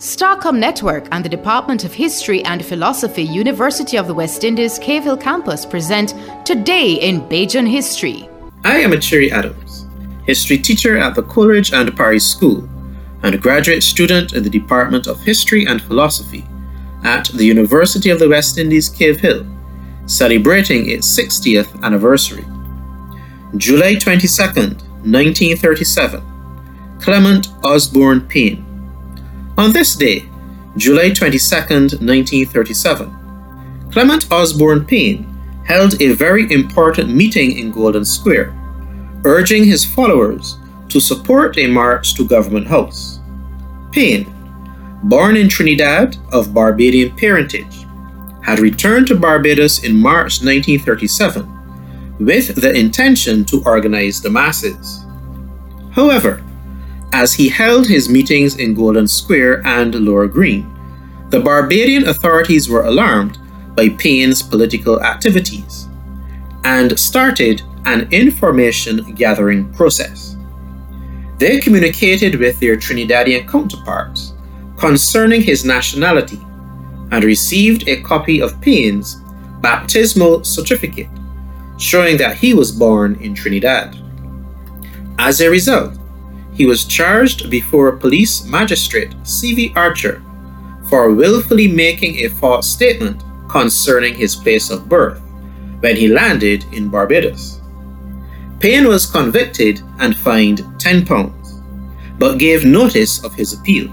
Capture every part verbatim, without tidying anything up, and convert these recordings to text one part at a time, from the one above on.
Starcom Network and the Department of History and Philosophy, University of the West Indies, Cave Hill Campus present Today in Bajan History. I am Achiri Adams, history teacher at the Coleridge and Parry School and a graduate student in the Department of History and Philosophy at the University of the West Indies, Cave Hill, celebrating its sixtieth anniversary. July twenty-second, nineteen thirty-seven, Clement Osborne Payne. On this day, July twenty-second, nineteen thirty-seven, Clement Osborne Payne held a very important meeting in Golden Square, urging his followers to support a march to Government House. Payne, born in Trinidad of Barbadian parentage, had returned to Barbados in March nineteen thirty-seven with the intention to organize the masses. However, as he held his meetings in Golden Square and Lower Green, the Barbadian authorities were alarmed by Payne's political activities and started an information gathering process. They communicated with their Trinidadian counterparts concerning his nationality and received a copy of Payne's baptismal certificate showing that he was born in Trinidad. As a result, he was charged before police magistrate C V Archer for willfully making a false statement concerning his place of birth when he landed in Barbados. Payne was convicted and fined ten pounds, but gave notice of his appeal.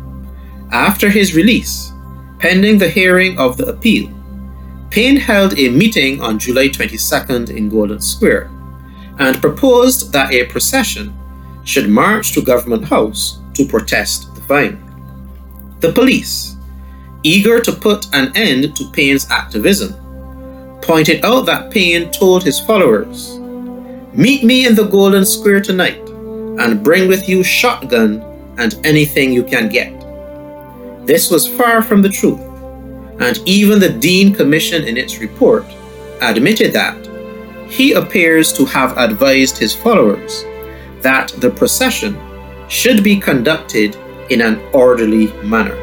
After his release, pending the hearing of the appeal, Payne held a meeting on July twenty-second in Golden Square and proposed that a procession should march to Government House to protest the fine. The police, eager to put an end to Payne's activism, pointed out that Payne told his followers, "Meet me in the Golden Square tonight and bring with you shotgun and anything you can get." This was far from the truth, and even the Dean Commission in its report admitted that he appears to have advised his followers that the procession should be conducted in an orderly manner.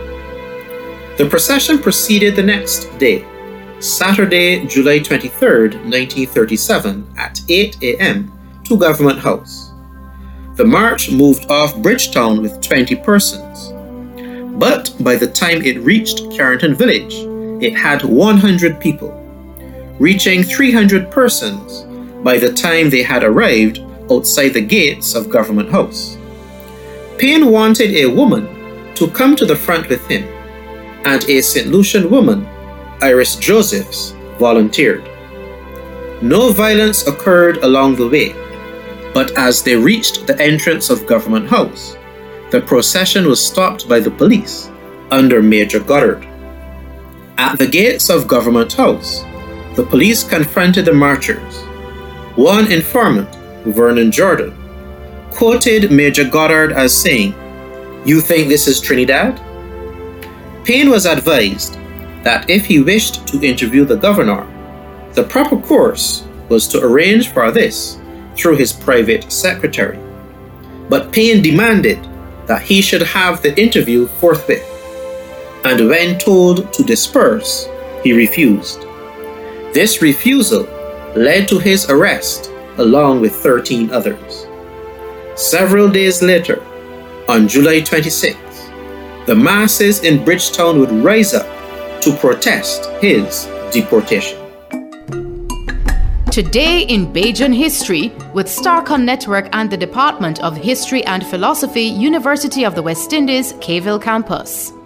The procession proceeded the next day, Saturday, July twenty-third, nineteen thirty-seven, at eight a.m. to Government House. The march moved off Bridgetown with twenty persons, but by the time it reached Carrington Village, it had one hundred people, reaching three hundred persons by the time they had arrived outside the gates of Government House. Payne wanted a woman to come to the front with him, and a Saint Lucian woman, Iris Josephs, volunteered. No violence occurred along the way, but as they reached the entrance of Government House, the procession was stopped by the police under Major Goddard. At the gates of Government House, the police confronted the marchers. One informant, Vernon Jordan, quoted Major Goddard as saying, "You think this is Trinidad?" Payne was advised that if he wished to interview the governor, the proper course was to arrange for this through his private secretary. But Payne demanded that he should have the interview forthwith, and when told to disperse, he refused. This refusal led to his arrest along with thirteen others. Several days later, on July twenty-sixth, the masses in Bridgetown would rise up to protest his deportation. Today in Bajan History with Starcom Network and the Department of History and Philosophy, University of the West Indies, Cave Hill Campus.